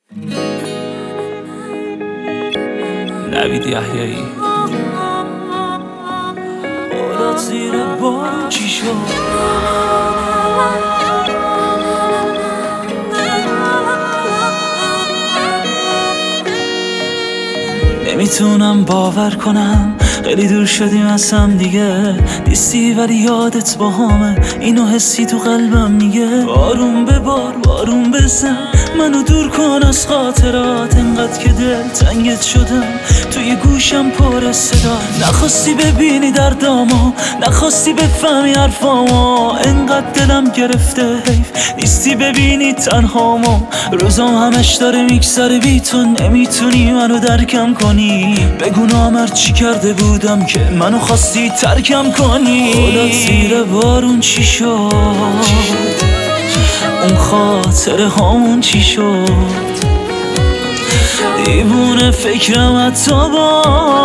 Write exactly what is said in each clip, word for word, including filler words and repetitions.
نوید یحیایی. اولاد زیر بارون چی شد؟ نمیتونم باور کنم خیلی دور شدیم از هم دیگه، نیستی ولی یادت با همه اینو حسی تو قلبم میگه. بارون به بار بارون بزن منو دور کن از خاطرات، انقدر که دل تنگت شدم توی گوشم پر صدا. نخواستی ببینی دردامو، نخواستی بفهمی حرفامو، انقدر دلم گرفته حیف نیستی ببینی تنهامو. روزام همش داره میگذره بی تو، نمیتونی منو درکم کنی. بگو نامر چی کرده بودم که منو خواستی ترکم کنی. اولاد زیر بارون چی شد؟ اون خاطره هامون چی شد؟ دیوونه فکرم حتی با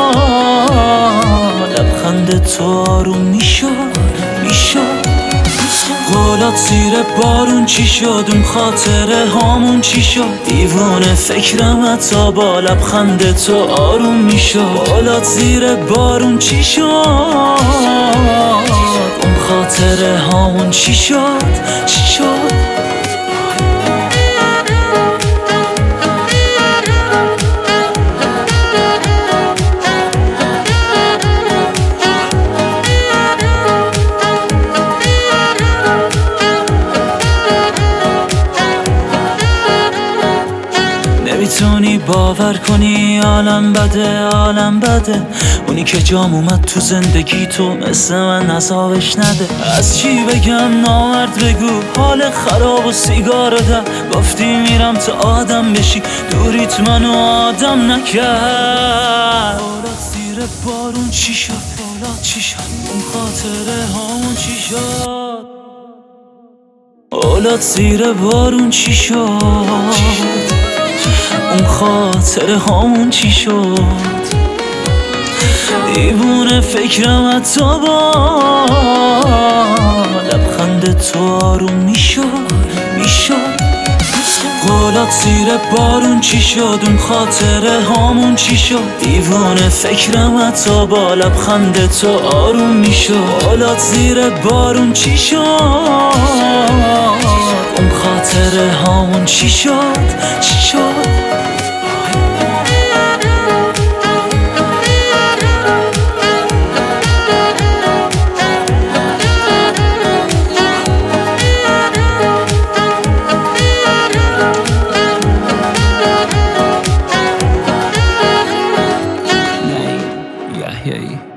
لبخند تو آروم میشد میشد. قولات زیر بارون چی شد؟ اون خاطره هامون چی شد؟ دیوونه فکرم حتی با لبخند تو آروم میشد. قولات زیر بارون چی شد؟ اون خاطره هامون چی شد؟ چی شد؟ نمیتونی باور کنی عالم بده عالم بده، اونی که جام اومد تو زندگی تو مثل من عذابش نده. از چی بگم نامرد بگو، حال خراب و سیگارو ده. گفتی میرم تا آدم بشی، دوریت منو آدم نکرد. اولاد زیر بارون چی شد؟ اولاد چی شد؟ اون خاطره هامون چی شد؟ اولاد زیر بارون چی شد؟ اون خاطره هامون چی شد؟ دیوونه فکرم حتی با لبخند تو آروم میشد میشد. قولات زیر بارون چی شد؟ اون خاطره هامون چی شد؟ دیوونه فکرم حتی با لبخند تو آروم میشد. قولات زیر بارون چی شد؟ اون خاطره هامون چی شد؟ چی شد؟ یحیایی.